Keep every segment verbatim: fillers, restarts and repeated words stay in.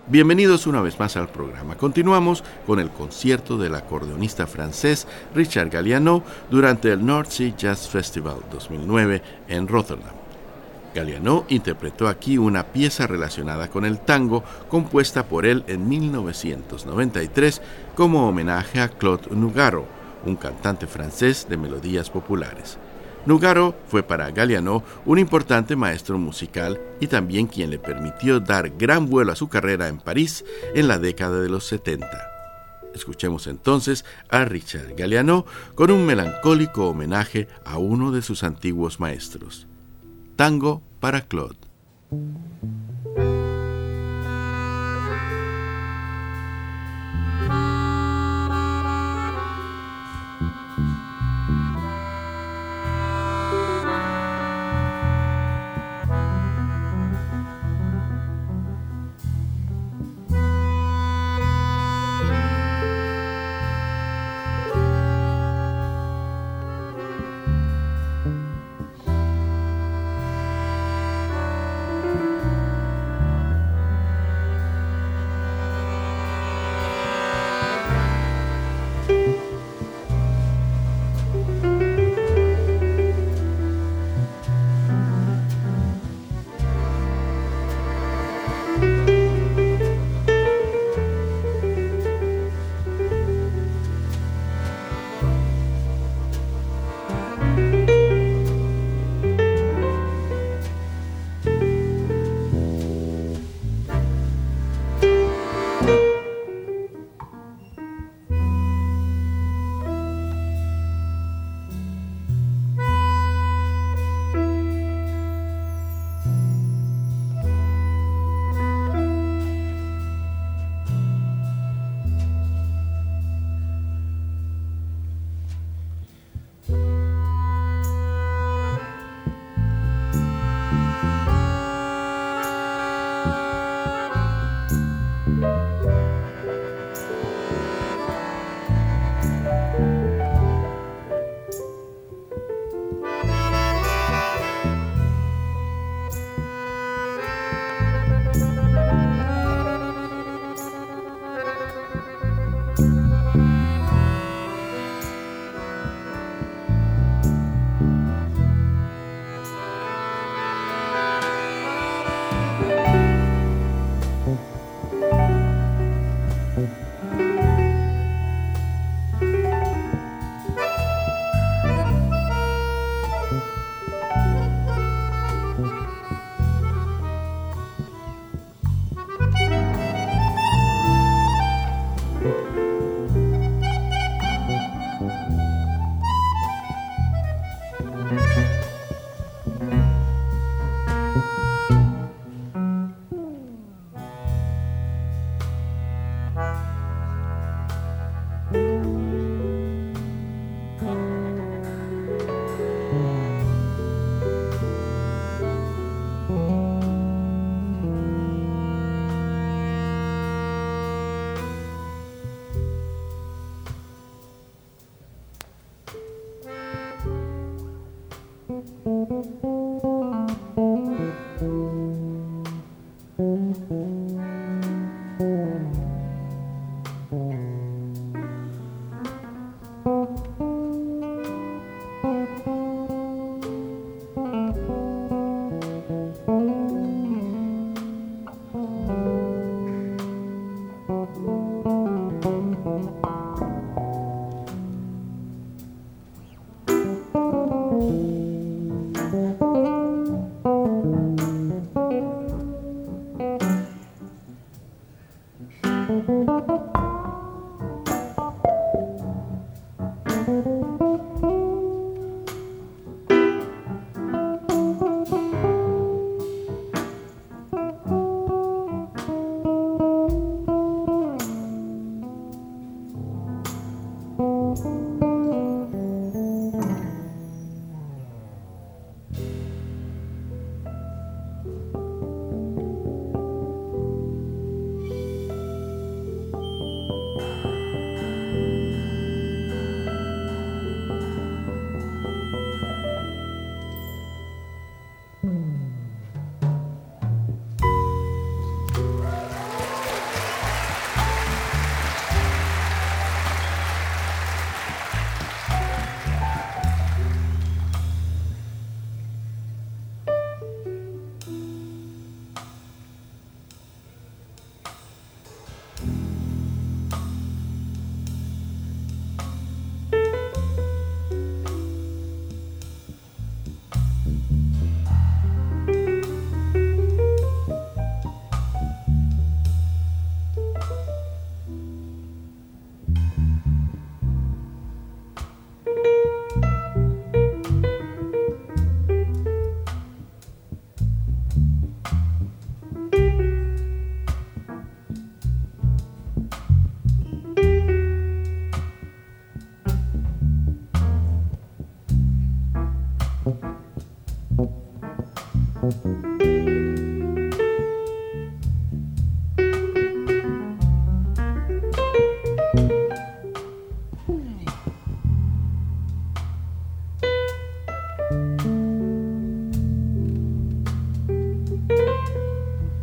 Bienvenidos una vez más al programa. Continuamos con el concierto del acordeonista francés Richard Galliano durante el North Sea Jazz Festival dos mil nueve en Rotterdam. Galliano interpretó aquí una pieza relacionada con el tango compuesta por él en mil novecientos noventa y tres como homenaje a Claude Nougaro, un cantante francés de melodías populares. Nougaro fue para Galliano un importante maestro musical y también quien le permitió dar gran vuelo a su carrera en París en la década de los setenta. Escuchemos entonces a Richard Galliano con un melancólico homenaje a uno de sus antiguos maestros. Tango para Claude.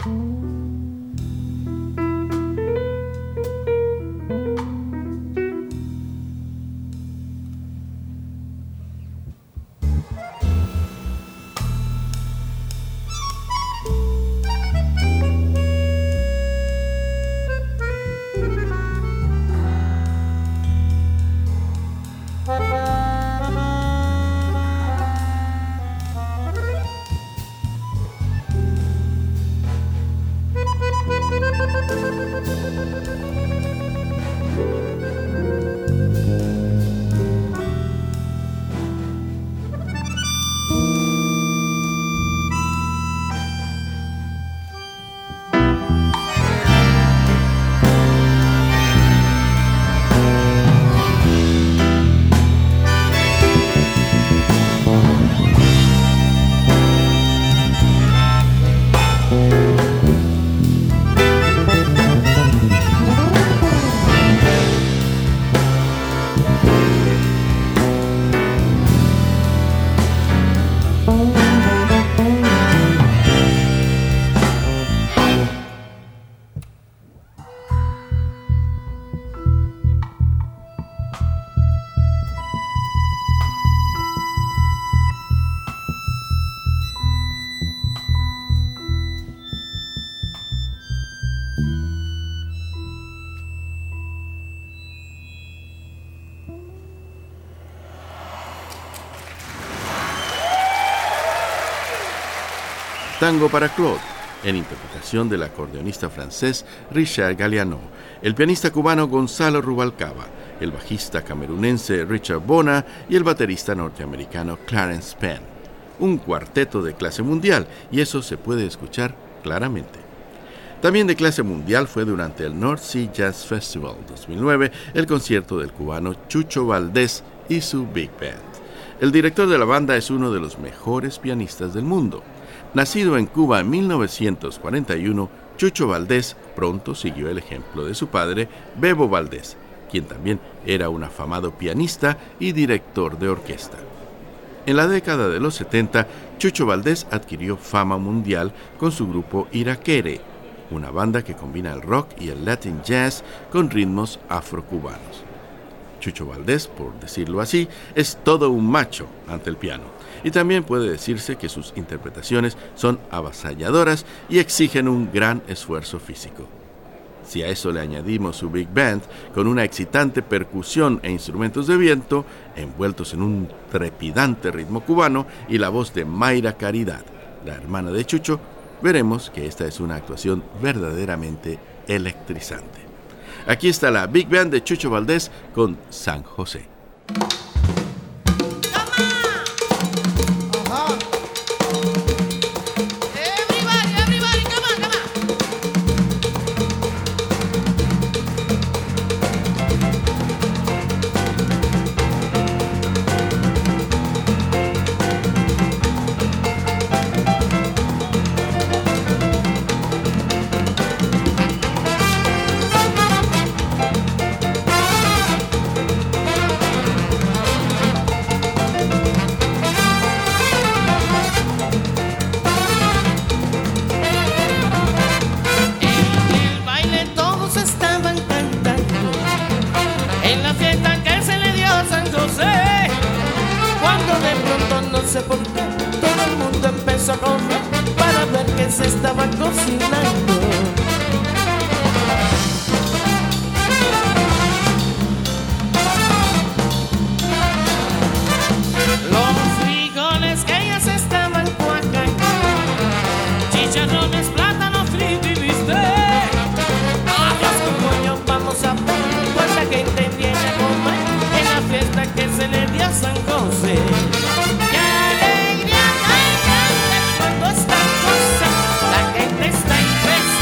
Tango para Claude, en interpretación del acordeonista francés Richard Galliano, el pianista cubano Gonzalo Rubalcaba, el bajista camerunense Richard Bona y el baterista norteamericano Clarence Penn. Un cuarteto de clase mundial, y eso se puede escuchar claramente. También de clase mundial fue durante el North Sea Jazz Festival dos mil nueve el concierto del cubano Chucho Valdés y su Big Band. El director de la banda es uno de los mejores pianistas del mundo. Nacido en Cuba en mil novecientos cuarenta y uno, Chucho Valdés pronto siguió el ejemplo de su padre, Bebo Valdés, quien también era un afamado pianista y director de orquesta. En la década de los setenta, Chucho Valdés adquirió fama mundial con su grupo Iraquere, una banda que combina el rock y el Latin jazz con ritmos afrocubanos. Chucho Valdés, por decirlo así, es todo un macho ante el piano. Y también puede decirse que sus interpretaciones son avasalladoras y exigen un gran esfuerzo físico. Si a eso le añadimos su Big Band, con una excitante percusión e instrumentos de viento, envueltos en un trepidante ritmo cubano, y la voz de Mayra Caridad, la hermana de Chucho, veremos que esta es una actuación verdaderamente electrizante. Aquí está la Big Band de Chucho Valdés con San José. Cuando está cosa, la gente está impresa.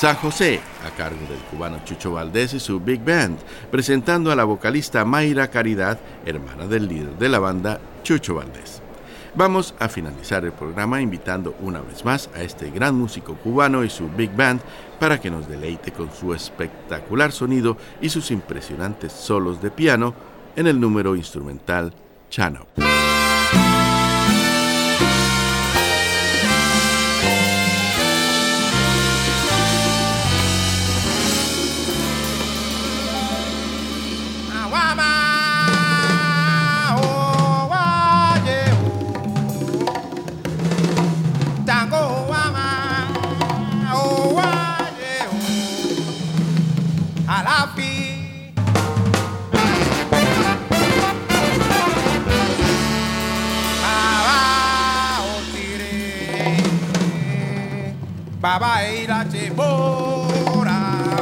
San José, a cargo del cubano Chucho Valdés y su Big Band, presentando a la vocalista Mayra Caridad, hermana del líder de la banda, Chucho Valdés. Vamos a finalizar el programa invitando una vez más a este gran músico cubano y su Big Band para que nos deleite con su espectacular sonido y sus impresionantes solos de piano en el número instrumental Chano. Baba ira chebora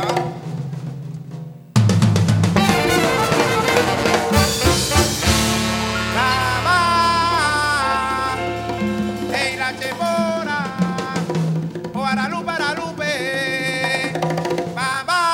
Baba ira chebora O aralupe aralupe Baba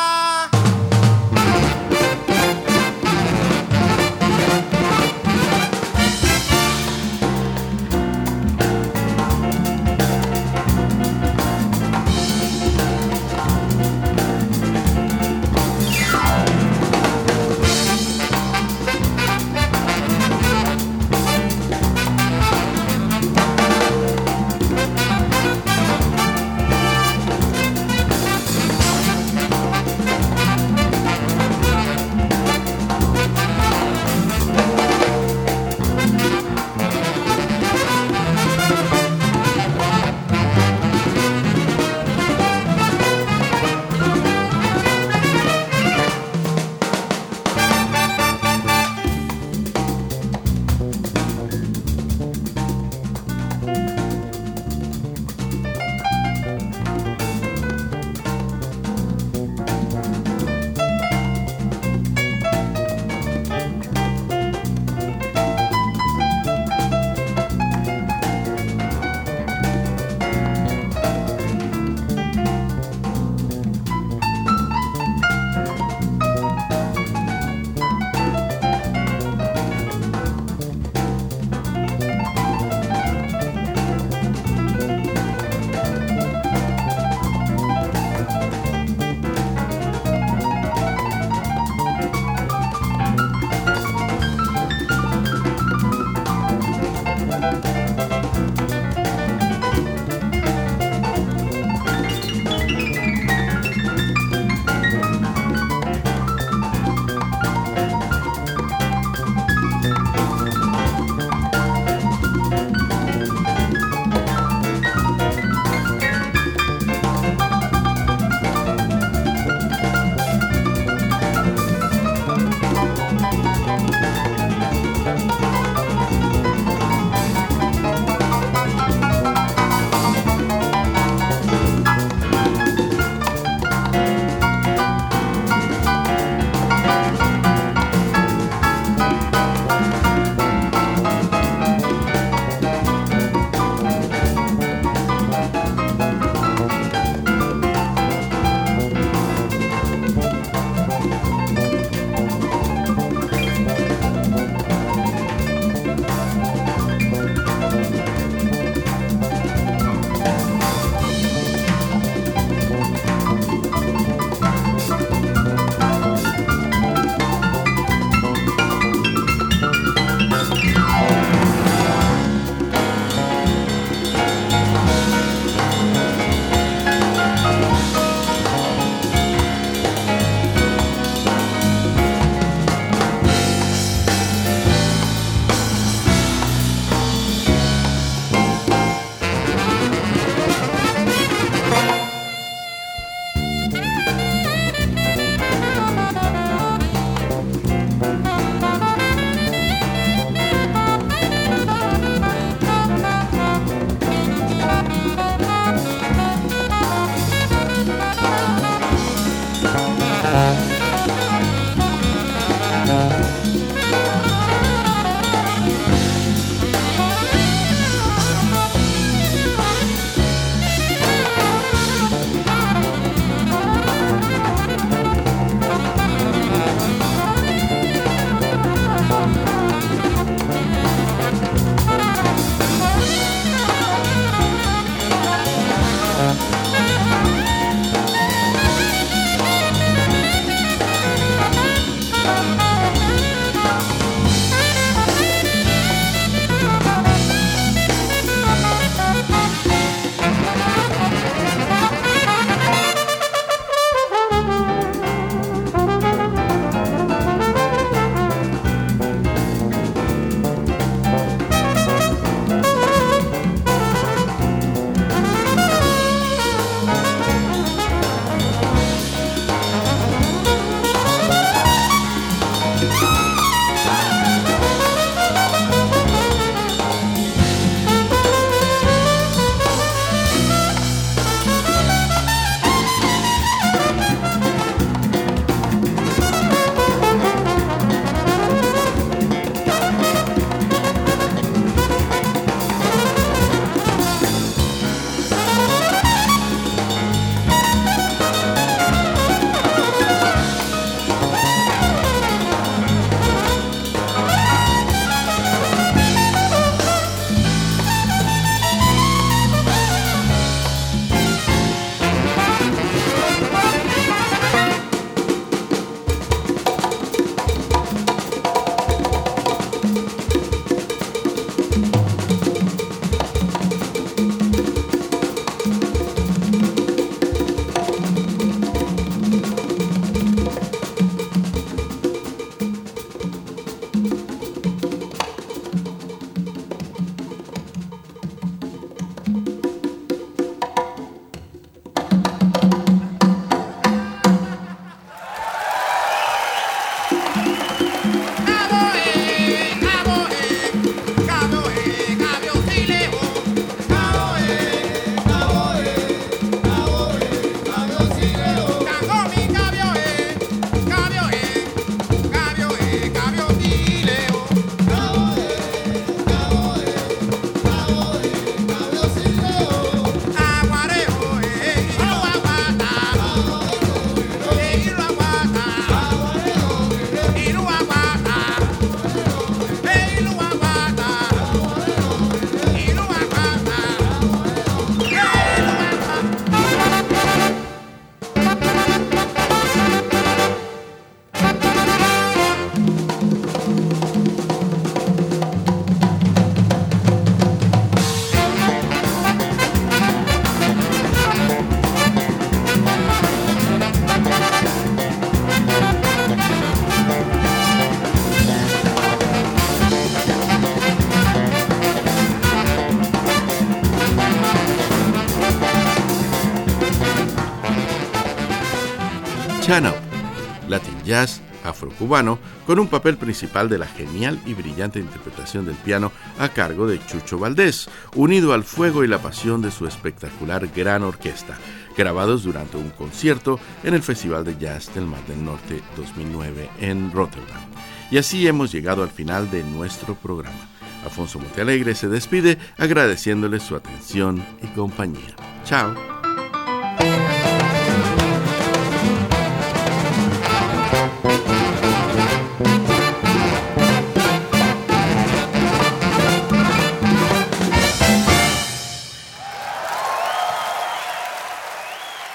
Turn Up, Latin Jazz afrocubano, con un papel principal de la genial y brillante interpretación del piano a cargo de Chucho Valdés, unido al fuego y la pasión de su espectacular gran orquesta, grabados durante un concierto en el Festival de Jazz del Mar del Norte dos mil nueve en Rotterdam. Y así hemos llegado al final de nuestro programa. Alfonso Montealegre se despide agradeciéndoles su atención y compañía. Chao.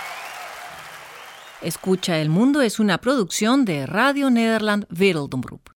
Escucha el Mundo es una producción de Radio Nederland Wereldomroep.